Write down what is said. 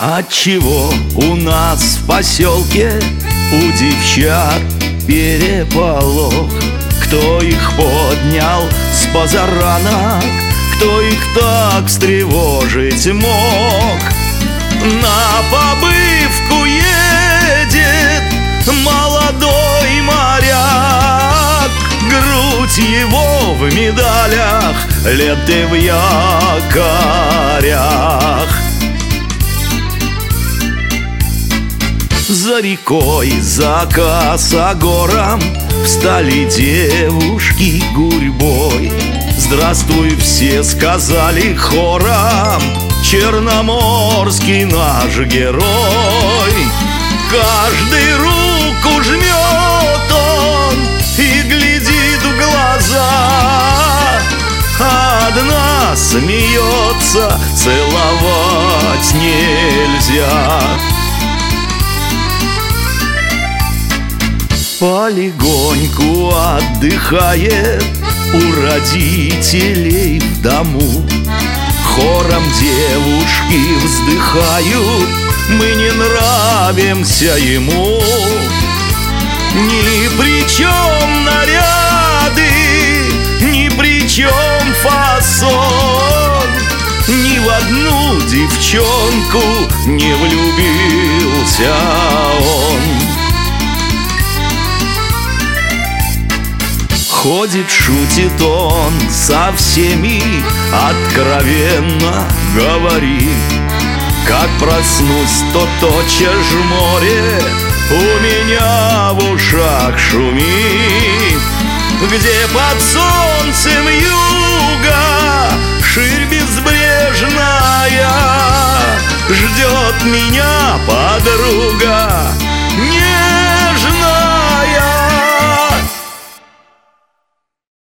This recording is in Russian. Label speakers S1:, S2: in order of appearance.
S1: Отчего у нас в поселке у девчат переполох? Кто их поднял с позаранок? Кто их так встревожить мог? На побывку едет молодой моряк, грудь его в медалях, ленты в якорях. За рекой, за косогором встали девушки гурьбой. Здравствуй, все сказали хором, черноморский наш герой. Каждый руку жмет он и глядит в глаза, одна смеется, целовать нельзя. Полегоньку отдыхает у родителей в дому. Хором девушки вздыхают: мы не нравимся ему. Ни при чем наряды, ни при чем фасон, ни в одну девчонку не влюбился он. Ходит, шутит он со всеми, откровенно говорит: как проснусь, то тотчас ж море у меня в ушах шумит. Где под солнцем юга ширь безбрежная, ждет меня подруга